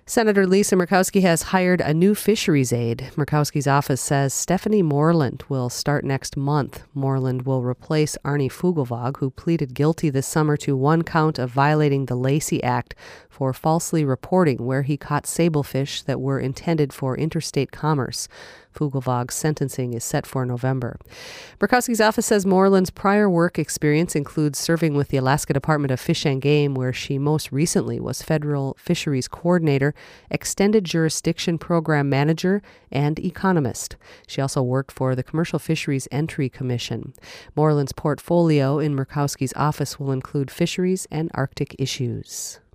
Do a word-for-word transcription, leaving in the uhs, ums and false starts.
Senator Lisa Murkowski has hired a new fisheries aide. Murkowski's office says Stephanie Moreland will start next month. Moreland will replace Arnie Fugelvog, who pleaded guilty this summer to one count of violating the Lacey Act for falsely reporting where he caught sablefish that were intended for interstate commerce. Fugelvog's sentencing is set for November. Murkowski's office says Moreland's prior work experience includes serving with the Alaska Department of Fish and Game, where she most recently was federal fisheries coordinator, extended jurisdiction program manager, and economist. She also worked for the Commercial Fisheries Entry Commission. Moreland's portfolio in Murkowski's office will include fisheries and Arctic issues.